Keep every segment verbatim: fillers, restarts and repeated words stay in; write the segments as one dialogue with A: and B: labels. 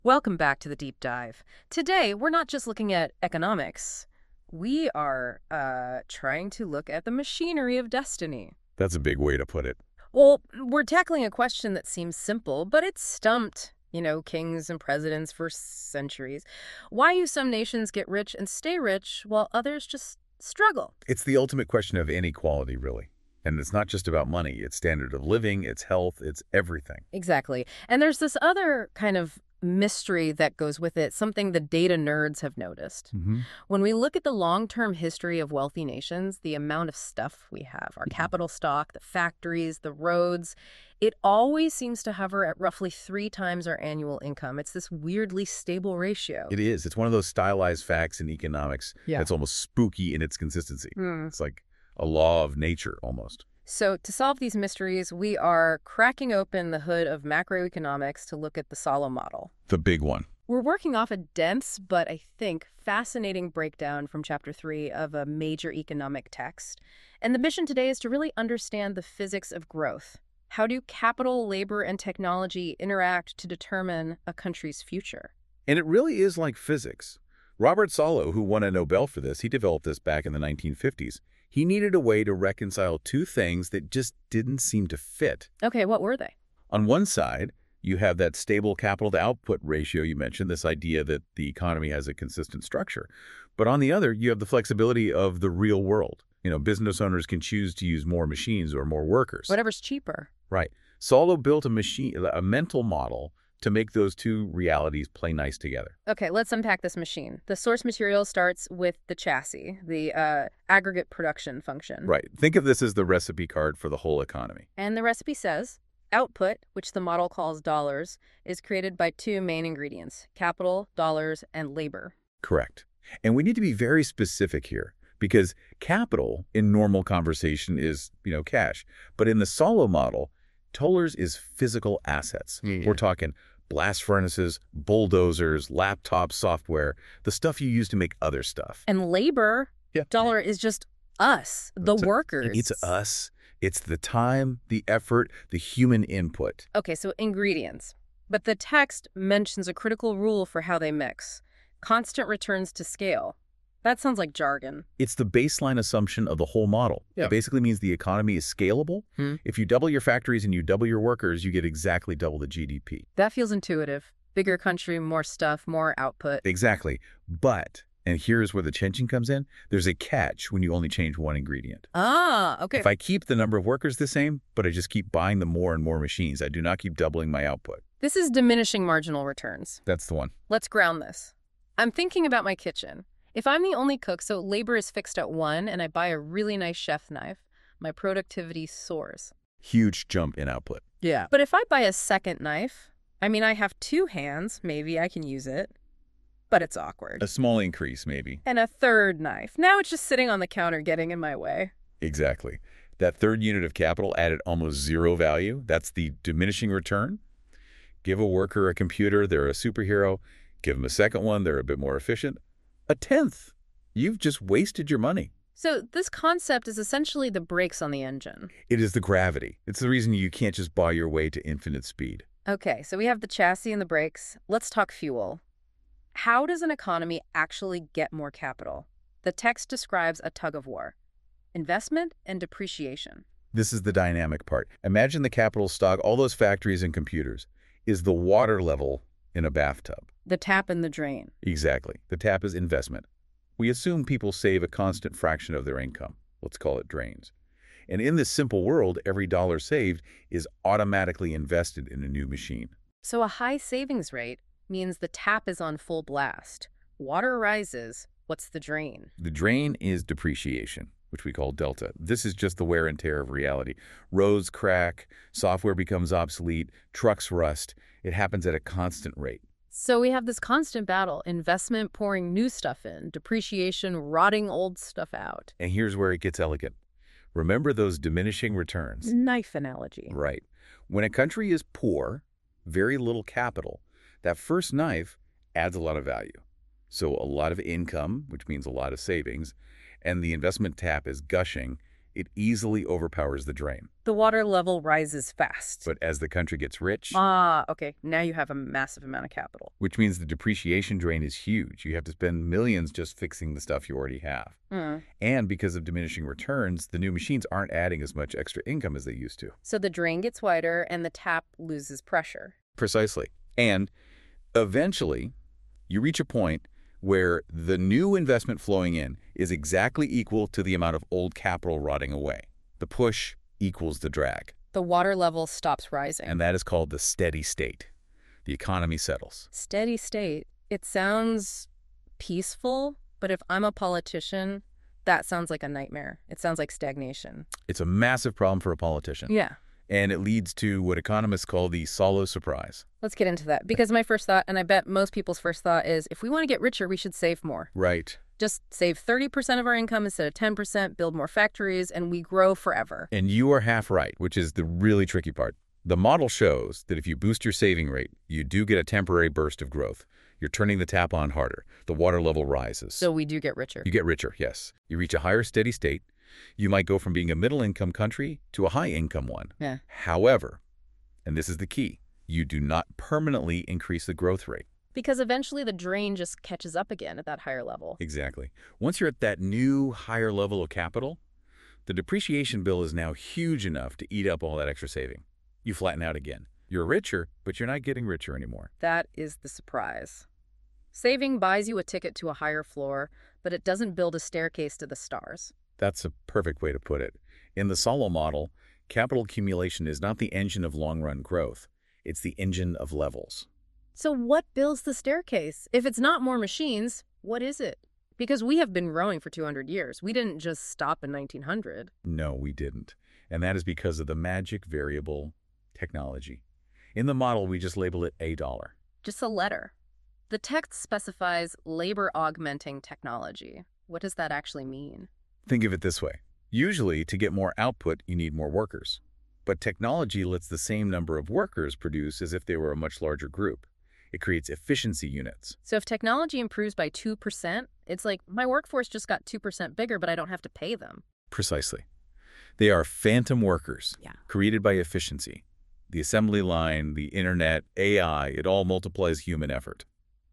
A: Welcome back to the deep dive. Today, we're not just looking at economics. We are uh, trying to look at the machinery of destiny.
B: That's a big way to put it.
A: Well, we're tackling a question that seems simple, but it's stumped, you know, kings and presidents for centuries. Why do some nations get rich and stay rich while others just struggle?
B: It's the ultimate question of inequality, really. And it's not just about money. It's standard of living, it's health, it's everything.
A: Exactly. And there's this other kind of mystery that goes with it, something the data nerds have noticed.
B: Mm-hmm.
A: When we look at the long-term history of wealthy nations, the amount of stuff we have, our capital stock, the factories, the roads, it always seems to hover at roughly three times our annual income. It's this weirdly stable ratio.
B: It is. It's one of those stylized facts in economics
A: Yeah.
B: that's almost spooky in its consistency.
A: Hmm.
B: It's like a law of nature, almost.
A: So to solve these mysteries, we are cracking open the hood of macroeconomics to look at the Solow model.
B: The big one.
A: We're working off a dense, but I think fascinating breakdown from chapter three of a major economic text. And the mission today is to really understand the physics of growth. How do capital, labor, and technology interact to determine a country's future?
B: And it really is like physics. Robert Solow, who won a Nobel for this, he developed this back in the nineteen fifties. He needed a way to reconcile two things that just didn't seem to fit.
A: Okay, what were they?
B: On one side, you have that stable capital-to-output ratio you mentioned, this idea that the economy has a consistent structure. But on the other, you have the flexibility of the real world. You know, business owners can choose to use more machines or more workers.
A: Whatever's cheaper.
B: Right. Solow built a machine, a mental model to make those two realities play nice together.
A: Okay, let's unpack this machine. The source material starts with the chassis, the uh, aggregate production function.
B: Right. Think of this as the recipe card for the whole economy.
A: And the recipe says, output, which the model calls dollars, is created by two main ingredients, capital, dollars, and labor.
B: Correct. And we need to be very specific here because capital in normal conversation is, you know, cash. But in the Solow model, dollars is physical assets.
C: Yeah.
B: We're talking blast furnaces, bulldozers, laptop software, the stuff you use to make other stuff.
A: And labor,
B: Yeah.
A: dollar is just us, the
B: It's a-
A: workers.
B: It's us. It's the time, the effort, the human input.
A: Okay, so ingredients. But the text mentions a critical rule for how they mix. Constant returns to scale. That sounds like jargon.
B: It's the baseline assumption of the whole model.
C: Yeah.
B: It basically means the economy is scalable.
A: Hmm.
B: If you double your factories and you double your workers, you get exactly double the G D P.
A: That feels intuitive. Bigger country, more stuff, more output.
B: Exactly. But, and here's where the changing comes in, there's a catch when you only change one ingredient.
A: Ah, okay.
B: If I keep the number of workers the same, but I just keep buying them more and more machines, I do not keep doubling my output.
A: This is diminishing marginal returns.
B: That's the one.
A: Let's ground this. I'm thinking about my kitchen. If I'm the only cook, so labor is fixed at one, and I buy a really nice chef knife, my productivity soars.
B: Huge jump in output.
C: Yeah.
A: But if I buy a second knife, I mean, I have two hands, maybe I can use it, but it's awkward.
B: A small increase, maybe.
A: And a third knife. Now it's just sitting on the counter getting in my way.
B: Exactly. That third unit of capital added almost zero value. That's the diminishing return. Give a worker a computer, they're a superhero. Give them a second one, they're a bit more efficient. A tenth. You've just wasted your money.
A: So this concept is essentially the brakes on the engine.
B: It is the gravity. It's the reason you can't just buy your way to infinite speed.
A: Okay, so we have the chassis and the brakes. Let's talk fuel. How does an economy actually get more capital? The text describes a tug of war. Investment and depreciation.
B: This is the dynamic part. Imagine the capital stock, all those factories and computers, is the water level in a bathtub.
A: The tap and the drain.
B: Exactly. The tap is investment. We assume people save a constant fraction of their income. Let's call it drains. And in this simple world, every dollar saved is automatically invested in a new machine.
A: So a high savings rate means the tap is on full blast. Water rises. What's the drain?
B: The drain is depreciation, which we call delta. This is just the wear and tear of reality. Roads crack, software becomes obsolete, trucks rust. It happens at a constant rate.
A: So we have this constant battle, investment pouring new stuff in, depreciation rotting old stuff out.
B: And here's where it gets elegant. Remember those diminishing returns?
A: Knife analogy.
B: Right. When a country is poor, very little capital, that first knife adds a lot of value. So a lot of income, which means a lot of savings, and the investment tap is gushing, It easily overpowers the drain.
A: The water level rises fast.
B: But as the country gets rich,
A: Ah, okay. Now you have a massive amount of capital.
B: which means the depreciation drain is huge. You have to spend millions just fixing the stuff you already have.
A: Mm.
B: And because of diminishing returns, the new machines aren't adding as much extra income as they used to.
A: So the drain gets wider and the tap loses pressure.
B: Precisely. And eventually, you reach a point where the new investment flowing in is exactly equal to the amount of old capital rotting away. The push equals the drag.
A: The water level stops rising.
B: And that is called the steady state. The economy settles.
A: Steady state. It sounds peaceful, but if I'm a politician, that sounds like a nightmare. It sounds like stagnation.
B: It's a massive problem for a politician.
A: Yeah.
B: And it leads to what economists call the solo surprise.
A: Let's get into that. Because my first thought, and I bet most people's first thought is, if we want to get richer, we should save more.
B: Right.
A: Just save thirty percent of our income instead of ten percent, build more factories, and we grow forever.
B: And you are half right, which is the really tricky part. The model shows that if you boost your saving rate, you do get a temporary burst of growth. You're turning the tap on harder. The water level rises.
A: So we do get richer.
B: You get richer, yes. You reach a higher steady state. You might go from being a middle-income country to a high-income one.
A: Yeah.
B: However, and this is the key, you do not permanently increase the growth rate.
A: Because eventually the drain just catches up again at that higher level.
B: Exactly. Once you're at that new, higher level of capital, the depreciation bill is now huge enough to eat up all that extra saving. You flatten out again. You're richer, but you're not getting richer anymore.
A: That is the surprise. Saving buys you a ticket to a higher floor, but it doesn't build a staircase to the stars.
B: That's a perfect way to put it. In the Solow model, capital accumulation is not the engine of long-run growth. It's the engine of levels.
A: So what builds the staircase? If it's not more machines, what is it? Because we have been growing for two hundred years. We didn't just stop in nineteen hundred.
B: No, we didn't. And that is because of the magic variable technology. In the model, we just label it a dollar.
A: Just a letter. The text specifies labor-augmenting technology. What does that actually mean?
B: Think of it this way. Usually, to get more output, you need more workers. But technology lets the same number of workers produce as if they were a much larger group. It creates efficiency units.
A: So if technology improves by two percent, it's like my workforce just got two percent bigger, but I don't have to pay them.
B: Precisely. They are phantom workers
A: Yeah.
B: created by efficiency. The assembly line, the internet, A I, it all multiplies human effort.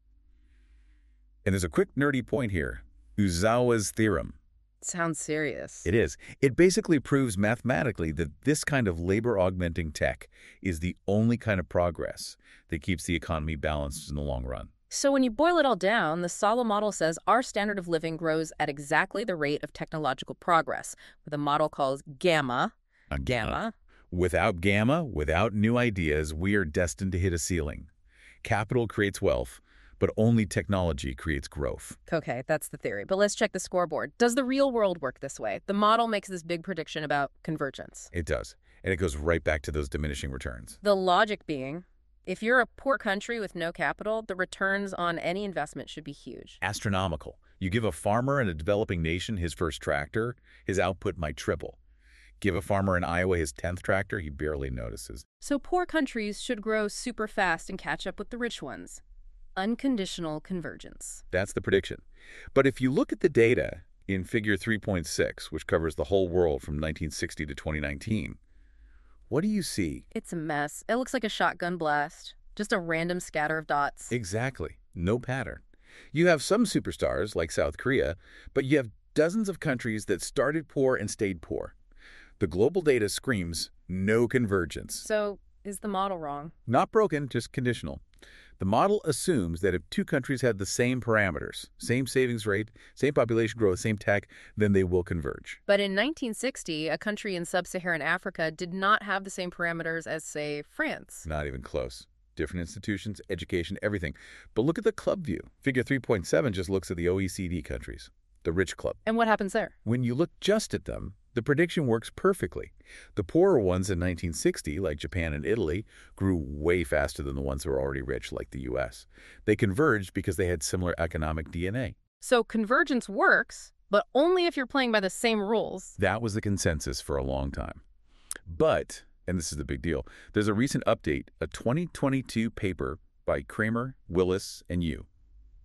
B: And there's a quick nerdy point here. Uzawa's theorem.
A: Sounds serious.
B: It is. It basically proves mathematically that this kind of labor-augmenting tech is the only kind of progress that keeps the economy balanced in the long run.
A: So when you boil it all down, the Solow model says our standard of living grows at exactly the rate of technological progress, what the model calls gamma.
B: Uh,
A: Gamma.
B: Without gamma, without new ideas, we are destined to hit a ceiling. Capital creates wealth, but only technology creates growth.
A: Okay, that's the theory. But let's check the scoreboard. Does the real world work this way? The model makes this big prediction about convergence.
B: It does. And it goes right back to those diminishing returns.
A: The logic being, if you're a poor country with no capital, the returns on any investment should be huge.
B: Astronomical. You give a farmer in a developing nation his first tractor, his output might triple. Give a farmer in Iowa his tenth tractor, he barely notices.
A: So poor countries should grow super fast and catch up with the rich ones. Unconditional convergence.
B: That's the prediction. But if you look at the data in figure three point six, which covers the whole world from nineteen sixty to twenty nineteen, what do you see?
A: It's a mess. It looks like a shotgun blast. Just a random scatter of dots.
B: Exactly. No pattern. You have some superstars, like South Korea, but you have dozens of countries that started poor and stayed poor. The global data screams no convergence.
A: So is the model wrong?
B: Not broken, just conditional. The model assumes that if two countries have the same parameters, same savings rate, same population growth, same tech, then they will converge.
A: But in nineteen sixty, a country in sub-Saharan Africa did not have the same parameters as, say, France.
B: Not even close. Different institutions, education, everything. But look at the club view. Figure three point seven just looks at the O E C D countries, the rich club.
A: And what happens there?
B: When you look just at them, the prediction works perfectly. The poorer ones in nineteen sixty, like Japan and Italy, grew way faster than the ones who were already rich, like the U S. They converged because they had similar economic D N A.
A: So convergence works, but only if you're playing by the same rules.
B: That was the consensus for a long time. But, and this is the big deal, there's a recent update, a twenty twenty-two paper by Kramer, Willis, and Yu.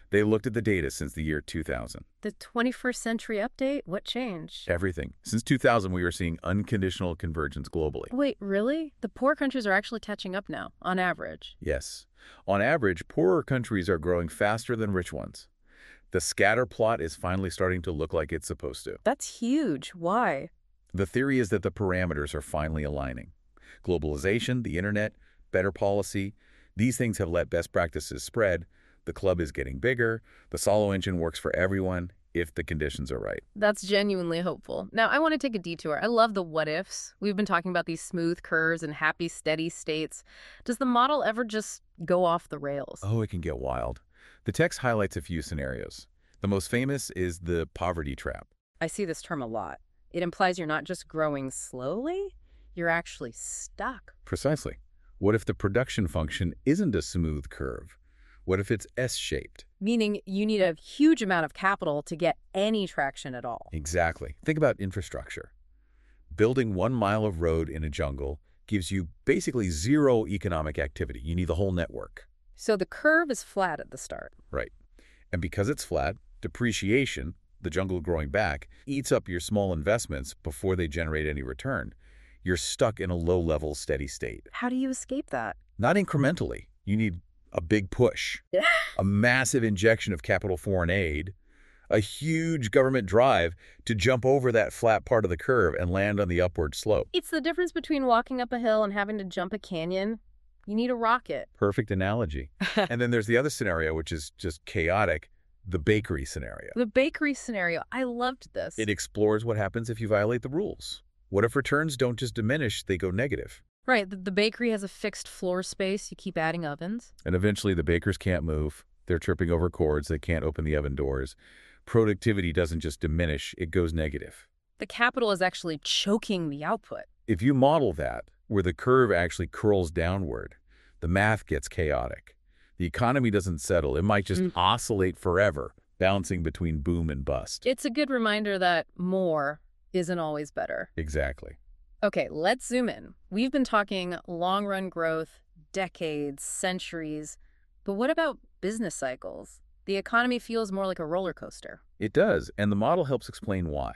B: They looked at the data since the year two thousand.
A: The twenty-first century update? What changed?
B: Everything. Since two thousand, we were seeing unconditional convergence globally.
A: Wait, really? The poor countries are actually catching up now, on average.
B: Yes. On average, poorer countries are growing faster than rich ones. The scatter plot is finally starting to look like it's supposed to.
A: That's huge. Why?
B: The theory is that the parameters are finally aligning. Globalization, the internet, better policy, these things have let best practices spread. The club is getting bigger. The Solow engine works for everyone if the conditions are right.
A: That's genuinely hopeful. Now, I want to take a detour. I love the what-ifs. We've been talking about these smooth curves and happy, steady states. Does the model ever just go off the rails?
B: Oh, it can get wild. The text highlights a few scenarios. The most famous is the poverty trap.
A: I see this term a lot. It implies you're not just growing slowly, you're actually stuck.
B: Precisely. What if the production function isn't a smooth curve? What if it's S-shaped?
A: Meaning you need a huge amount of capital to get any traction at all.
B: Exactly. Think about infrastructure. Building one mile of road in a jungle gives you basically zero economic activity. You need the whole network.
A: So the curve is flat at the start.
B: Right. And because it's flat, depreciation, the jungle growing back, eats up your small investments before they generate any return. You're stuck in a low-level steady state.
A: How do you escape that?
B: Not incrementally. You need a big push, a massive injection of capital foreign aid, a huge government drive to jump over that flat part of the curve and land on the upward slope.
A: It's the difference between walking up a hill and having to jump a canyon. You need a rocket.
B: Perfect analogy. And then there's the other scenario, which is just chaotic, the bakery scenario.
A: The bakery scenario. I loved this.
B: It explores what happens if you violate the rules. What if returns don't just diminish, they go negative?
A: Right. The, the bakery has a fixed floor space. You keep adding ovens.
B: And eventually the bakers can't move. They're tripping over cords. They can't open the oven doors. Productivity doesn't just diminish, it goes negative.
A: The capital is actually choking the output.
B: If you model that, where the curve actually curls downward, the math gets chaotic. The economy doesn't settle. It might just mm. oscillate forever, bouncing between boom and bust.
A: It's a good reminder that more isn't always better.
B: Exactly.
A: Okay, let's zoom in. We've been talking long-run growth, decades, centuries. But what about business cycles? The economy feels more like a roller coaster.
B: It does, and the model helps explain why.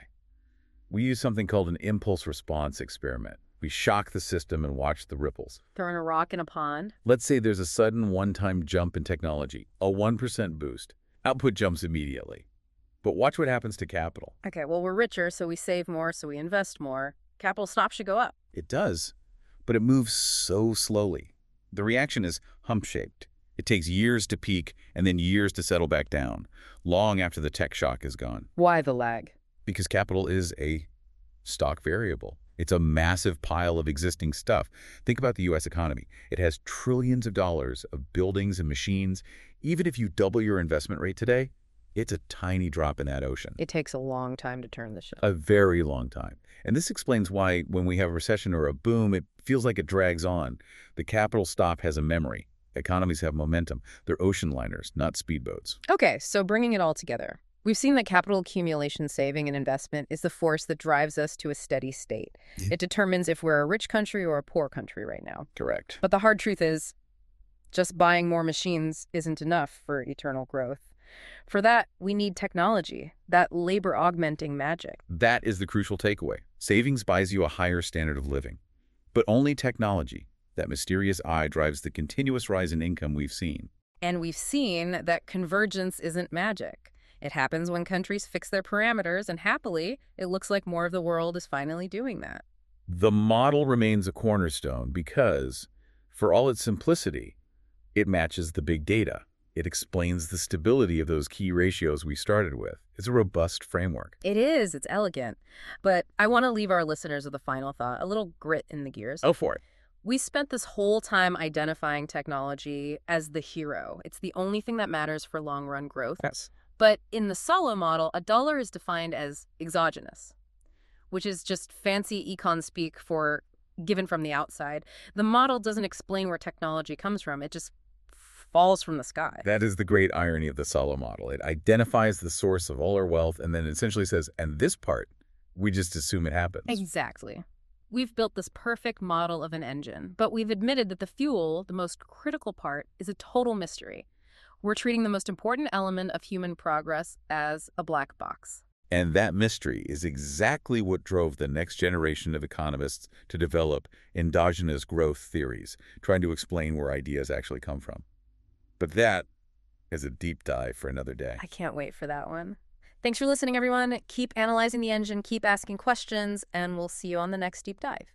B: We use something called an impulse response experiment. We shock the system and watch the ripples.
A: Throwing a rock in a pond?
B: Let's say there's a sudden one-time jump in technology, a one percent boost. Output jumps immediately. But watch what happens to capital.
A: Okay, well, we're richer, so we save more, so we invest more. Capital stops should go up.
B: It does, but it moves so slowly. The reaction is hump-shaped. It takes years to peak and then years to settle back down, long after the tech shock is gone.
A: Why the lag?
B: Because capital is a stock variable. It's a massive pile of existing stuff. Think about the U S economy. It has trillions of dollars of buildings and machines. Even if you double your investment rate today, it's a tiny drop in that ocean.
A: It takes a long time to turn the ship.
B: A very long time. And this explains why when we have a recession or a boom, it feels like it drags on. The capital stop has a memory. Economies have momentum. They're ocean liners, not speedboats.
A: Okay, so bringing it all together. We've seen that capital accumulation, saving, and investment is the force that drives us to a steady state. Yeah. It determines if we're a rich country or a poor country right now.
B: Correct.
A: But the hard truth is, just buying more machines isn't enough for eternal growth. For that, we need technology, that labor-augmenting magic.
B: That is the crucial takeaway. Savings buys you a higher standard of living. But only technology, that mysterious eye, drives the continuous rise in income we've seen.
A: And we've seen that convergence isn't magic. It happens when countries fix their parameters, and happily, it looks like more of the world is finally doing that.
B: The model remains a cornerstone because, for all its simplicity, it matches the big data. It explains the stability of those key ratios we started with. It's a robust framework.
A: It is. It's elegant. But I want to leave our listeners with a final thought, a little grit in the gears.
B: Oh, for it.
A: We spent this whole time identifying technology as the hero. It's the only thing that matters for long-run growth.
B: Yes.
A: But in the Solow model, a dollar is defined as exogenous, which is just fancy econ speak for given from the outside. The model doesn't explain where technology comes from. It just falls from the sky.
B: That is the great irony of the Solow model. It identifies the source of all our wealth and then essentially says, and this part, we just assume it happens.
A: Exactly. We've built this perfect model of an engine, but we've admitted that the fuel, the most critical part, is a total mystery. We're treating the most important element of human progress as a black box.
B: And that mystery is exactly what drove the next generation of economists to develop endogenous growth theories, trying to explain where ideas actually come from. But that is a deep dive for another day.
A: I can't wait for that one. Thanks for listening, everyone. Keep analyzing the engine, keep asking questions, and we'll see you on the next deep dive.